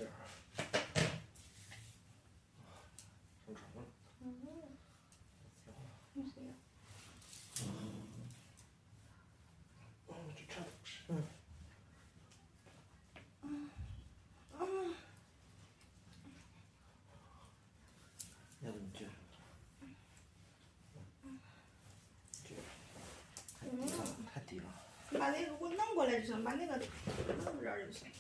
劲儿。上床了。 不行。 这差不多是。要不你这。太低了。 把那个给我弄过来就行，把那个弄这儿就行。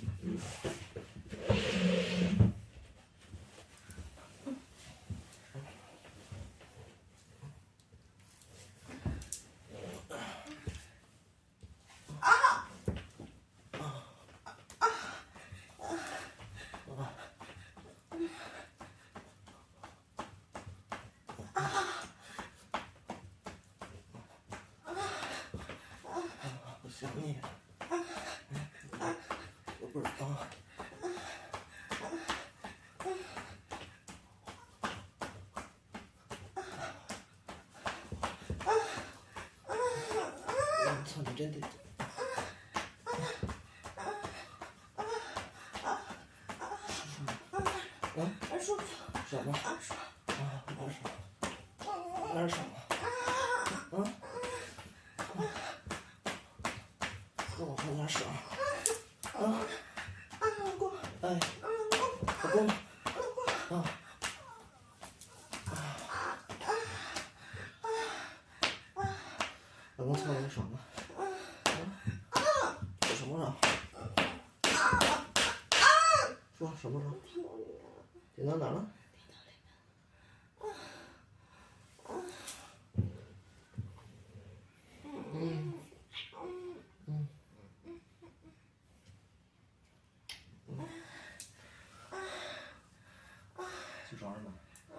我想你。我不知道。我操，你真得。 舒服。 爽吗？ 爽。 哪儿爽？哪儿爽啊？跟我看哪儿爽？ 老公。 哎，老公。老公操你爽吗？有什么爽？说什么爽？点到哪了？去床上吧。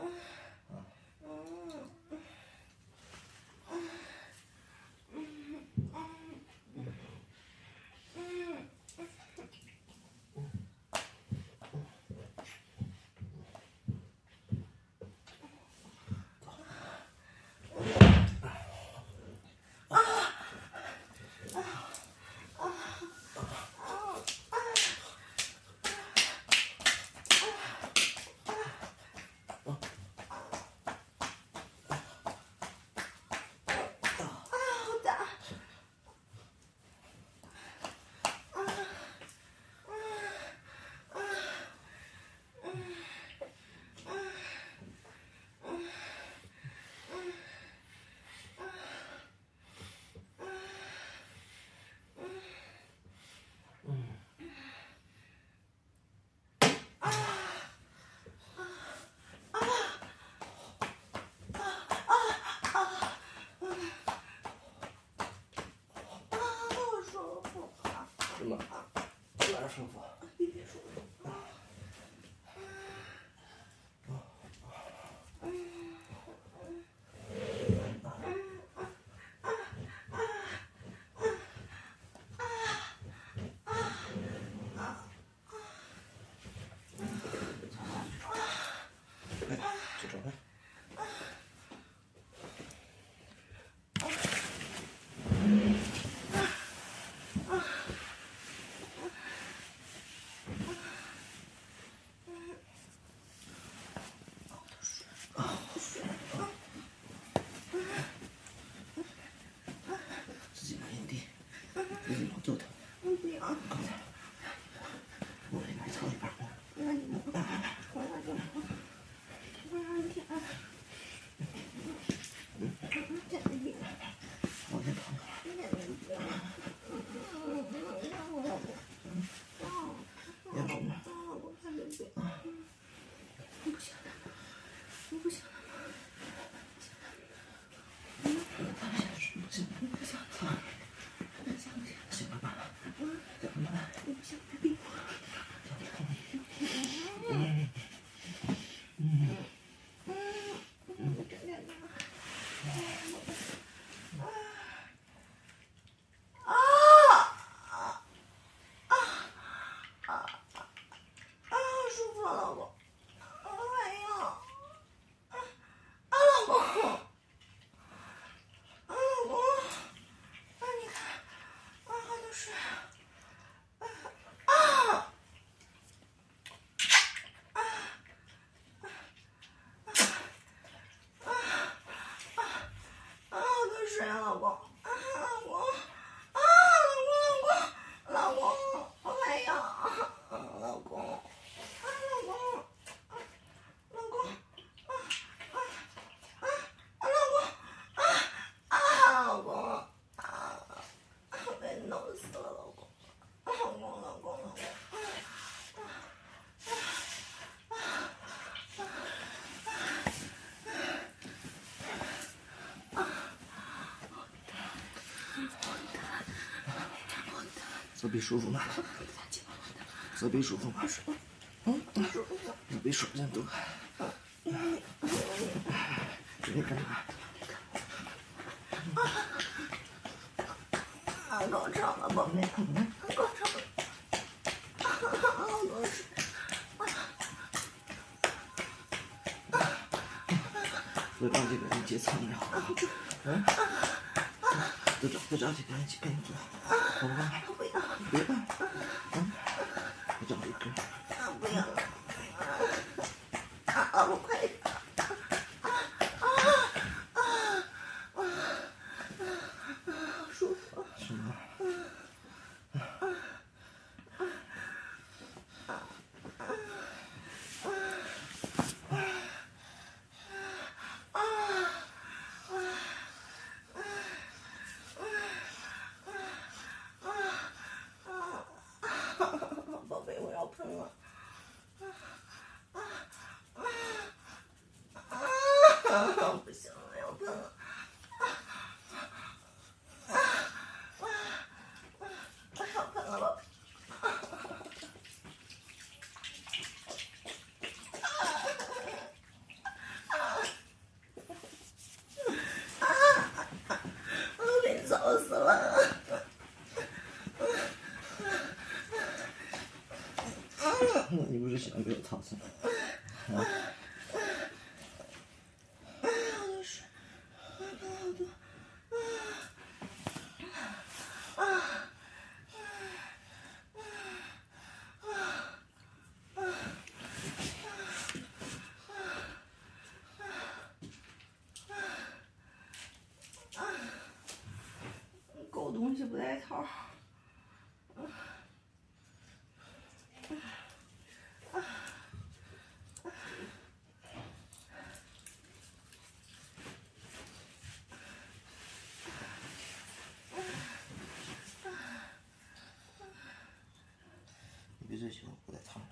是吗？哪儿舒服？ 别舒服。 去床上。自己来营地，自己老折腾。 不要。 我一边操一边摸。 那你摸，我让你摸，我让你舔。舔的你。 我先躺会儿。 舔的你。 要不吗？ 我看着别。你不行了，你不行了。 不行， 不行， 操！ 不行， 行了吧？怎么了？ 你不行，别逼我。舒服了，老公。哎呀，老公，老公，你看，好想睡。 公，老公，我还要，老公，老公，被弄死了，老公，老公。 手臂舒服吗？手臂舒服吗？手臂舒服多。这里干嘛？ 高潮了，宝贝，高潮了，好多水。 多找几个人接蹭着，好不好？多找几个人去跟你做，好不好？ 不要， 不要，多找一个。 不要了，我快点。舒服。 是吗？ 宝贝，我要喷了。不行了，要喷了。我要喷了，宝贝。我被操死了。 你不是想给我操死吗？啊？ 好多水，好多。狗东西不带套。 你别最喜欢不带套吗？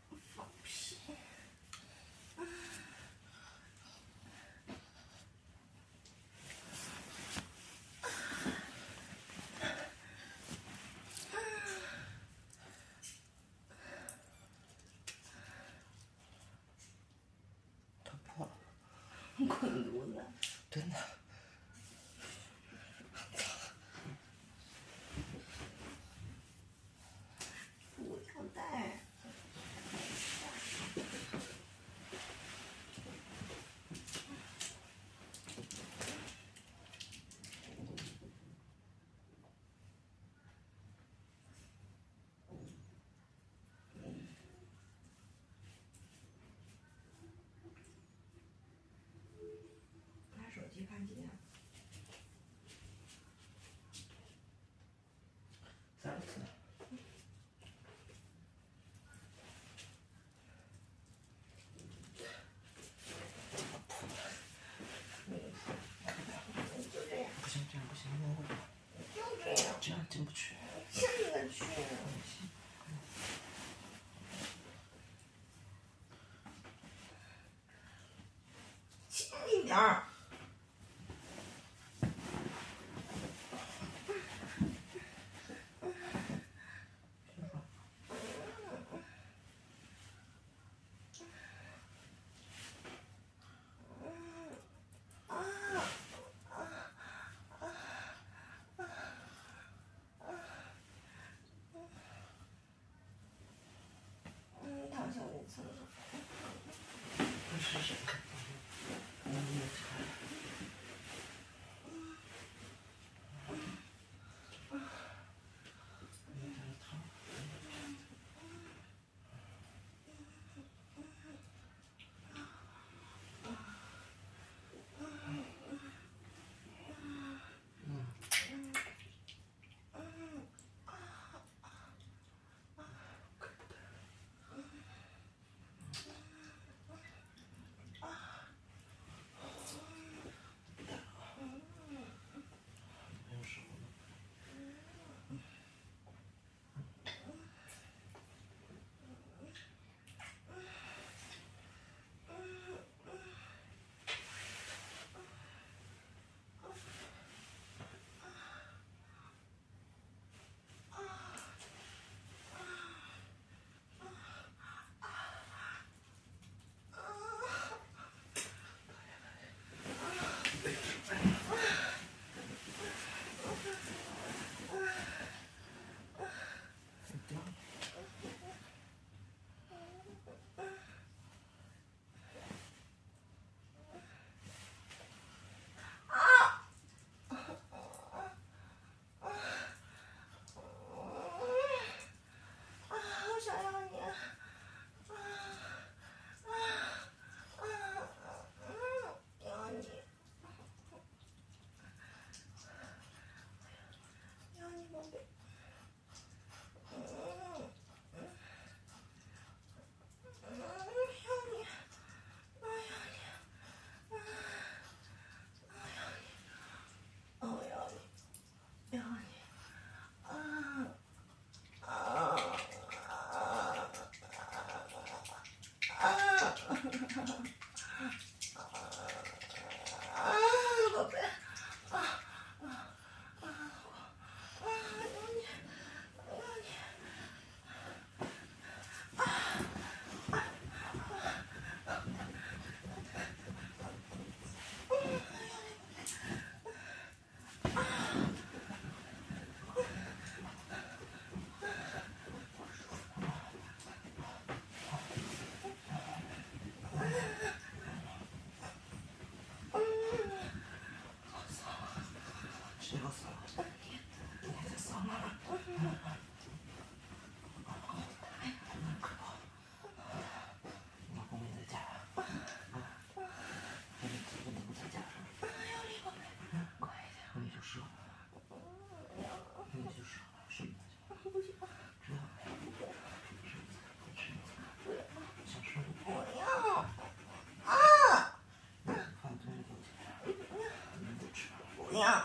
它破了。 滚犊子！ 真的。 不要带。拿手机看几点？ 3次。不行，这样不行，这样进不去。 进得去。轻一点儿。 谁要死了？你在死吗？可不，你老公没在家啊？你不在家是吧？快一点，你就射了，你就射了，射了就。 不行， 这样，想射就不要， 饭总得给我钱，你得吃。 不要，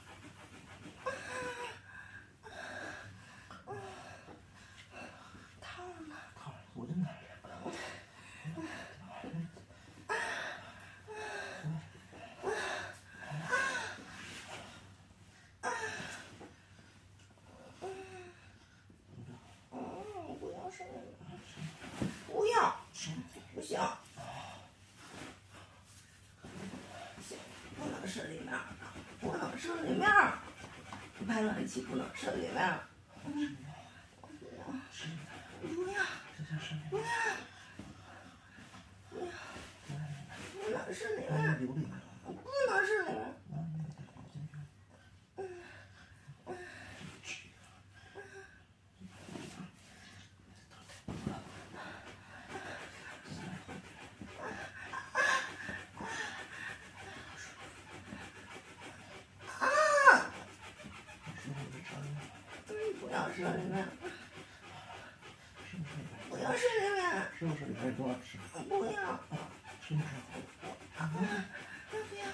烫呢， 烫，我就买。 不要生了，不要，不行，不能射里面，不能射里面，拍冷气不能射里面，不要，不要，不要，不能射里面， 流里面了。 不能射里面。不要射里面，不要射里面， 是不是里面多少吃？ 不要， 不是不是？ 要，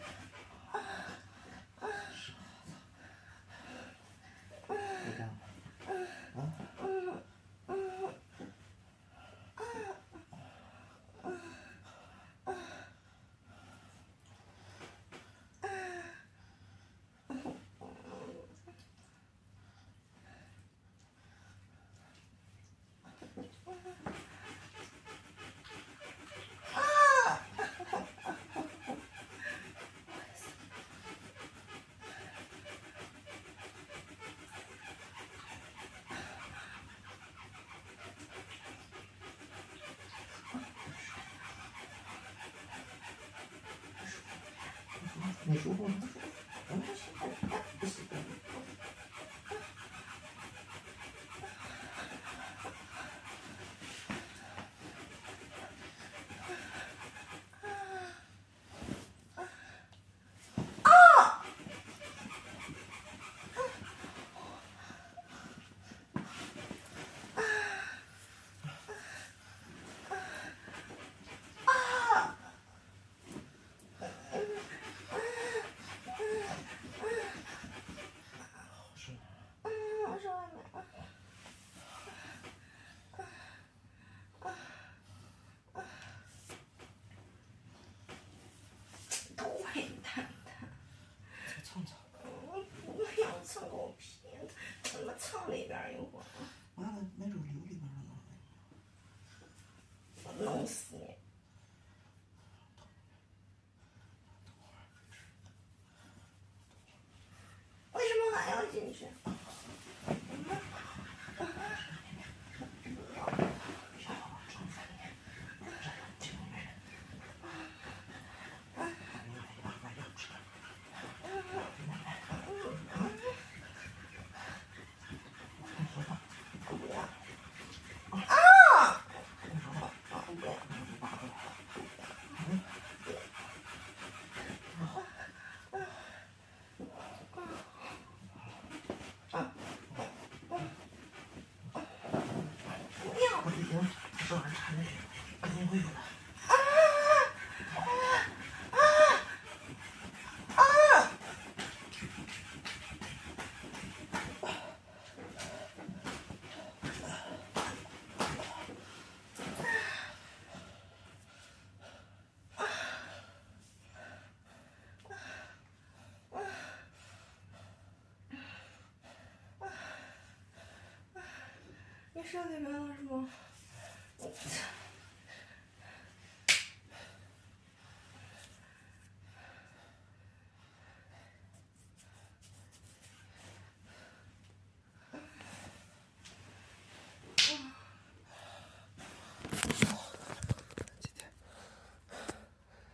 就这样。你舒服吗？蹭蹭。 不要蹭狗屁，怎么蹭里边一会儿？ 完了，没准流里面了呢。 我弄死你！为什么还要进去？ 我已经说完缠进去，肯定会有的。 你射里面了是吗？